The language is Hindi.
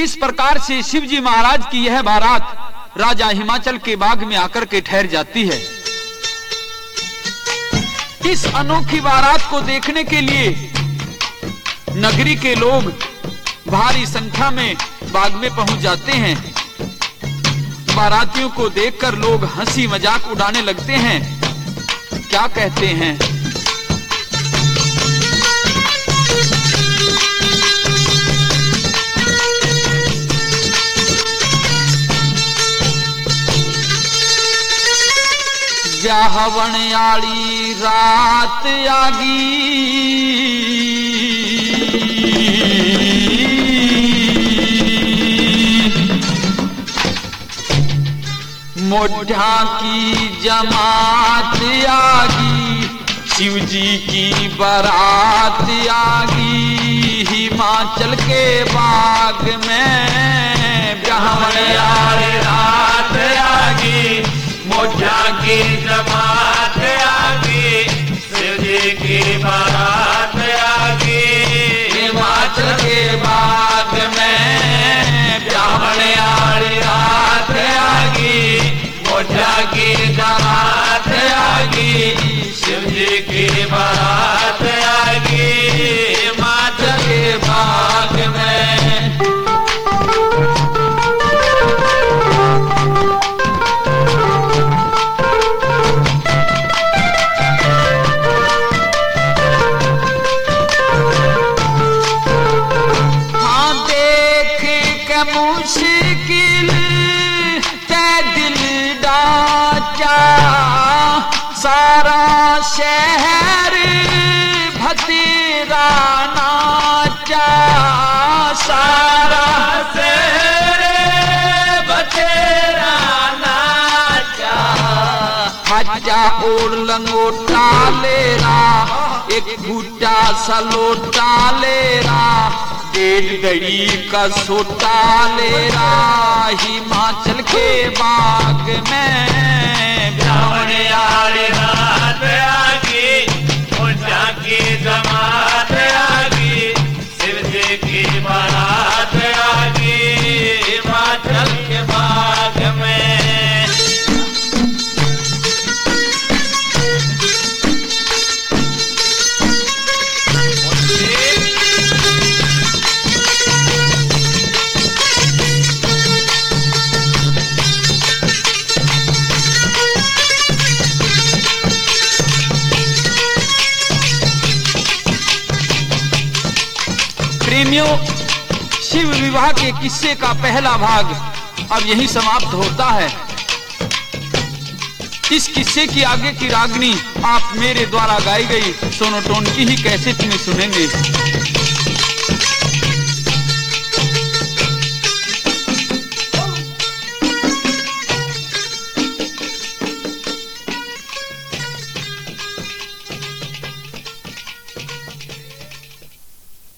इस प्रकार से शिवजी महाराज की यह बारात राजा हिमाचल के बाग में आकर के ठहर जाती है। इस अनोखी बारात को देखने के लिए नगरी के लोग भारी संख्या में बाग में पहुंच जाते हैं। बारातियों को देखकर लोग हंसी मजाक उड़ाने लगते हैं। क्या कहते हैं? ब्याहवण आली रात आगी, मोढ़ा की जमात आगी, शिवजी की बारात आगी। हिमाचल के बाग में ब्याहवण आली रात आगी, मोढ़ा की जमात आगी, शिवजी की बारात आगी। हिमाचल के बाग में ब्याहवण आली रात आगी, मोढ़ा की जमात आगी, शिवजी की बारात आगी। हिमाचल के बाग में मुश्किल ते दिल डाचा, सारा शहर भतीरा नाचा, सारा शहर भतीरा नाचा। हजा और लंगोटा लेरा, एक बूटा सलोटा लेरा, डेढ़ घड़ी का सोटा लेरा। हिमाचल के बाग में ब्याहवण आली रात आगी, मोढ़ा की जमात आगी, शिवजी की बारात आगी। हिमाचल के बाग में प्रेमियों, शिव विवाह के किस्से का पहला भाग अब यही समाप्त होता है। इस किस्से की आगे की रागनी आप मेरे द्वारा गाई गई सोनोटोन की ही कैसेट में सुनेंगे।